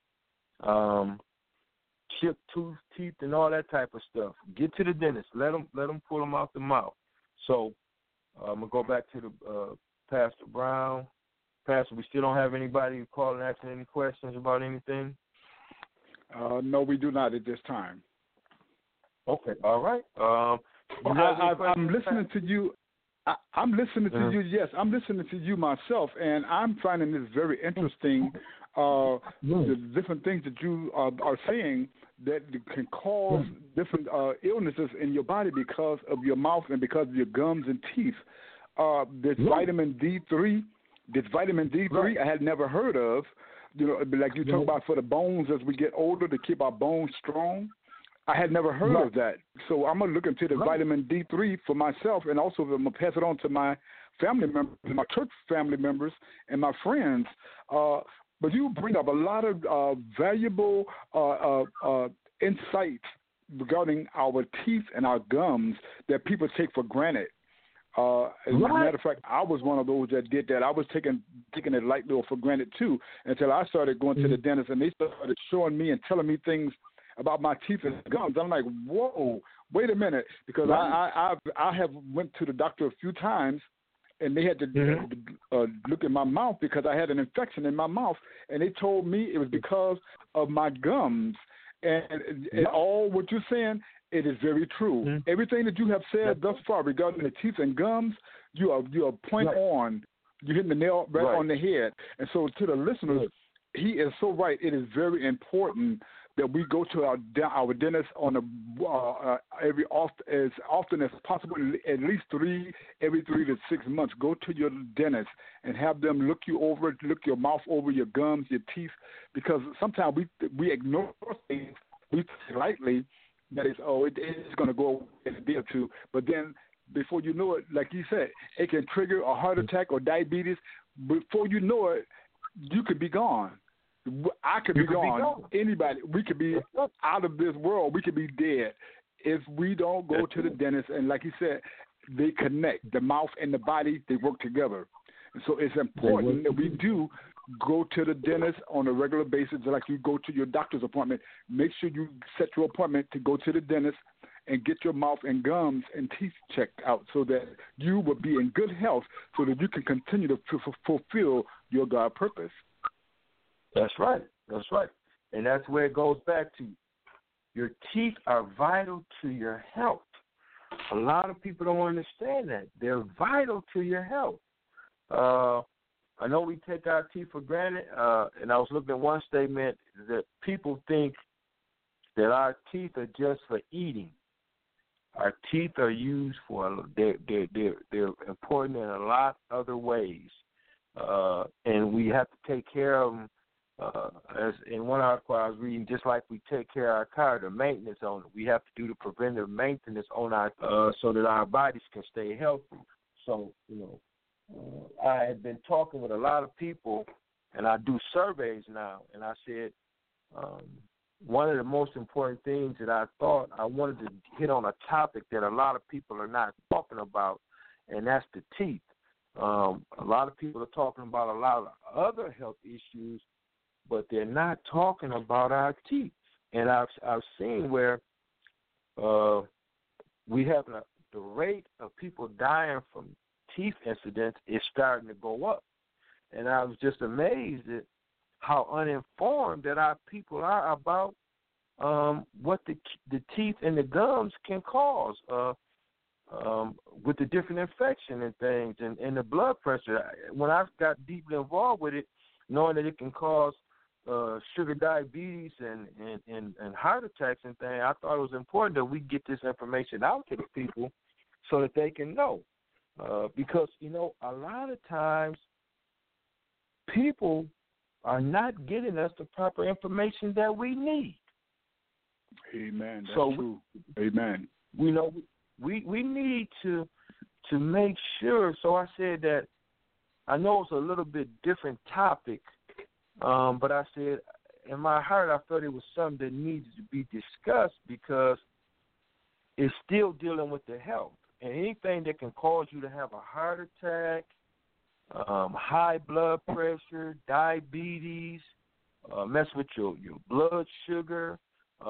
Chipped tooth, teeth, and all that type of stuff. Get to the dentist. Let them pull them out the mouth. So I'm going to go back to the Pastor Brown. Pastor, we still don't have anybody calling asking any questions about anything? No, we do not at this time. Okay, all right. I'm listening to you. I'm listening to you. Yes, I'm listening to you myself, and I'm finding this very interesting. The different things that you are saying that can cause different illnesses in your body because of your mouth and because of your gums and teeth. This vitamin D3. This vitamin D3 right. I had never heard of. Like you talk about for the bones as we get older to keep our bones strong. I had never heard of that. So I'm going to look into the vitamin D3 for myself, and also I'm going to pass it on to my family members, my church family members, and my friends. But you bring up a lot of valuable insights regarding our teeth and our gums that people take for granted. As a matter of fact, I was one of those that did that. I was taking it lightly or for granted too, until I started going to the dentist, and they started showing me and telling me things about my teeth and gums. I'm like, whoa, wait a minute, because I have went to the doctor a few times, and they had to look at my mouth because I had an infection in my mouth, and they told me it was because of my gums. And all what you're saying, it is very true. Everything that you have said thus far regarding the teeth and gums, you are point on. You're hitting the nail right on the head. And so to the listeners, he is so right. It is very important that we go to our dentist on as often as possible, at least every 3 to 6 months. Go to your dentist and have them look you over, look your mouth over, your gums, your teeth, because sometimes we ignore things. We take lightly that it's going to go away in a day or two, but then before you know it, like you said, it can trigger a heart attack or diabetes. Before you know it, you could be gone. I could be gone. Anybody, we could be out of this world. We could be dead if we don't go to the dentist. And like you said, they connect. The mouth and the body, they work together. And so it's important that we do go to the dentist on a regular basis, like you go to your doctor's appointment. Make sure you set your appointment to go to the dentist and get your mouth and gums and teeth checked out so that you will be in good health so that you can continue to fulfill your God purpose. That's right. That's right. And that's where it goes back to. Your teeth are vital to your health. A lot of people don't understand that. They're vital to your health. I know we take our teeth for granted, and I was looking at one statement that people think that our teeth are just for eating. Our teeth are used for, they're important in a lot of other ways, and we have to take care of them. As in one article I was reading, just like we take care of our car, the maintenance on it, we have to do the preventive maintenance on our so that our bodies can stay healthy. So, I had been talking with a lot of people, and I do surveys now, and I said one of the most important things that I thought I wanted to hit on a topic that a lot of people are not talking about, and that's the teeth. A lot of people are talking about a lot of other health issues, but they're not talking about our teeth. And I've seen where we have the rate of people dying from teeth incidents is starting to go up. And I was just amazed at how uninformed that our people are about what the teeth and the gums can cause with the different infection and things and the blood pressure. When I got deeply involved with it, knowing that it can cause sugar diabetes and heart attacks and things, I thought it was important that we get this information out to the people so that they can know. Because, a lot of times people are not getting us the proper information that we need. Amen. That's true. Amen. We need to make sure. So I said that I know it's a little bit different topic, but I said in my heart I thought it was something that needed to be discussed because it's still dealing with the health. And anything that can cause you to have a heart attack, high blood pressure, diabetes, mess with your blood sugar,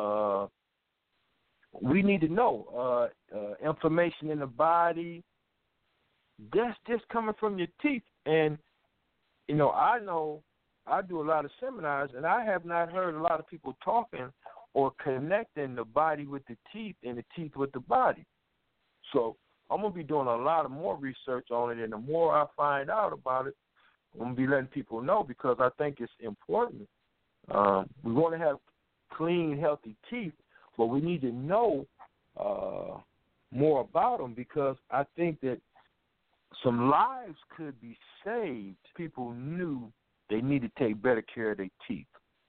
we need to know. Inflammation in the body, that's just coming from your teeth. And, I know I do a lot of seminars, and I have not heard a lot of people talking or connecting the body with the teeth and the teeth with the body. So I'm going to be doing a lot of more research on it, and the more I find out about it, I'm going to be letting people know because I think it's important. We want to have clean, healthy teeth, but we need to know more about them because I think that some lives could be saved. People knew they need to take better care of their teeth.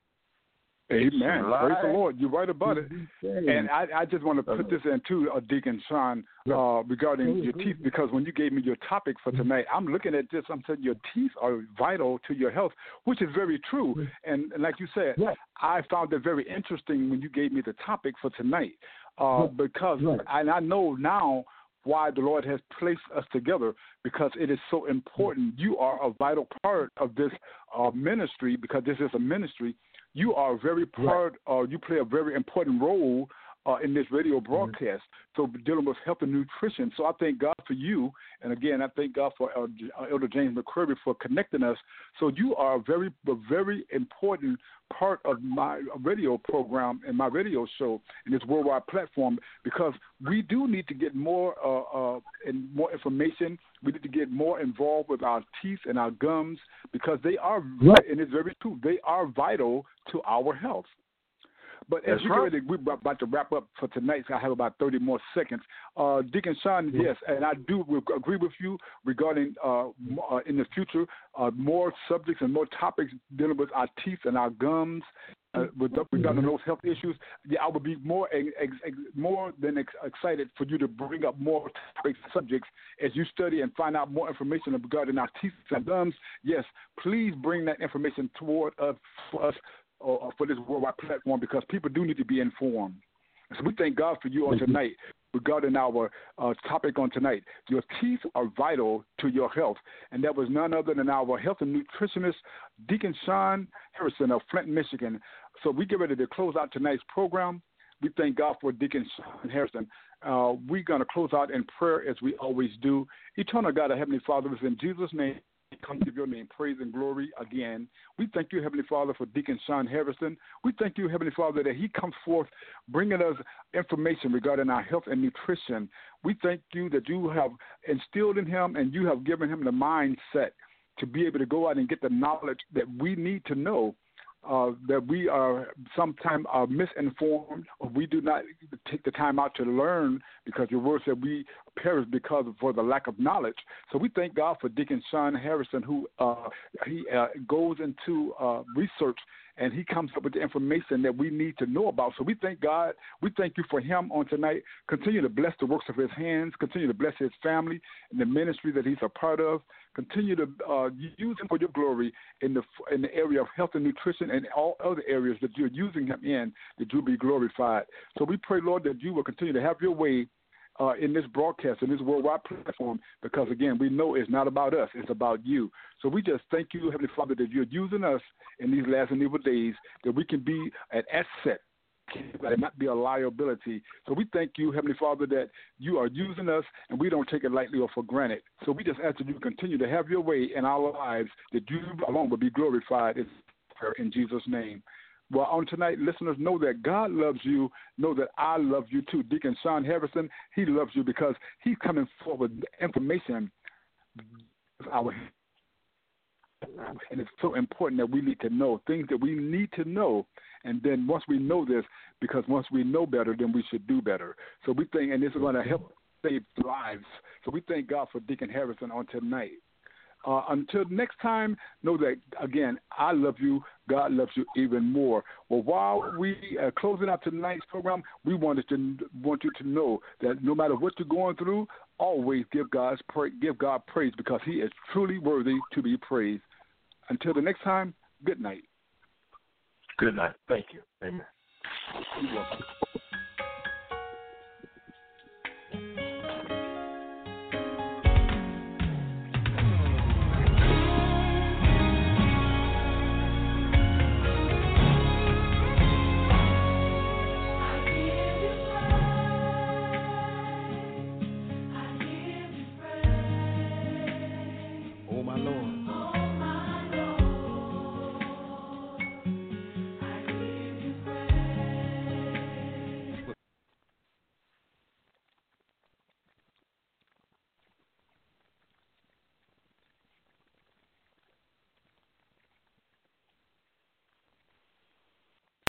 Amen. Praise the Lord. You're right about it. And I just want to put this in too, Deacon Sean, regarding your teeth, because when you gave me your topic for tonight, I'm looking at this. I'm saying your teeth are vital to your health, which is very true. And like you said, I found it very interesting when you gave me the topic for tonight, because and I know now why the Lord has placed us together, because it is so important. You are a vital part of this ministry, because this is a ministry. You are very part, you play a very important role in this radio broadcast, so dealing with health and nutrition. So I thank God for you, and again, I thank God for Elder James McCurry for connecting us. So you are a very important part of my radio program and my radio show and this worldwide platform, because we do need to get more and more information. We need to get more involved with our teeth and our gums, because they are, and it's very true, they are vital to our health. But as we're about to wrap up for tonight, so I have about 30 more seconds. Deacon Sean, yes, and I do agree with you regarding in the future more subjects and more topics dealing with our teeth and our gums regarding those health issues. Yeah, I would be more than excited for you to bring up more topics, subjects as you study and find out more information regarding our teeth and gums. Yes, please bring that information toward us for us. Or for this worldwide platform, because people do need to be informed. So we thank God for you on tonight regarding our topic on tonight. Your teeth are vital to your health, and that was none other than our health and nutritionist, Deacon Sean Harrison of Flint, Michigan. So we get ready to close out tonight's program. We thank God for Deacon Sean Harrison. We're going to close out in prayer as we always do. Eternal God, our Heavenly Father, is in Jesus' name. Come give your name praise and glory again. We thank you, Heavenly Father, for Deacon Sean Harrison. We thank you, Heavenly Father, that he comes forth bringing us information regarding our health and nutrition. We thank you that you have instilled in him and you have given him the mindset to be able to go out and get the knowledge that we need to know. That we are sometimes misinformed, or we do not take the time out to learn, because your word said we perish for the lack of knowledge. So we thank God for Deacon Sean Harrison, who he goes into research and he comes up with the information that we need to know about. So we thank God. We thank you for him on tonight. Continue to bless the works of his hands. Continue to bless his family and the ministry that he's a part of. Continue to use him for your glory in the area of health and nutrition and all other areas that you're using him in, that you'll be glorified. So we pray, Lord, that you will continue to have your way in this broadcast, in this worldwide platform, because, again, we know it's not about us, it's about you. So we just thank you, Heavenly Father, that you're using us in these last and evil days, that we can be an asset and not be a liability. So we thank you, Heavenly Father, that you are using us, and we don't take it lightly or for granted. So we just ask that you continue to have your way in our lives, that you alone will be glorified in Jesus' name. Well, on tonight, listeners, know that God loves you. Know that I love you too. Deacon Sean Harrison, he loves you because he's coming forward with information. And it's so important that we need to know things that we need to know. And then once we know this, because once we know better, then we should do better. So we think, and this is going to help save lives. So we thank God for Deacon Harrison on tonight. Until next time, know that, again, I love you. God loves you even more. Well, while we are closing out tonight's program, we want you to know that no matter what you're going through, always give God praise, because he is truly worthy to be praised. Until the next time, good night. Good night. Thank you. Amen. You're welcome.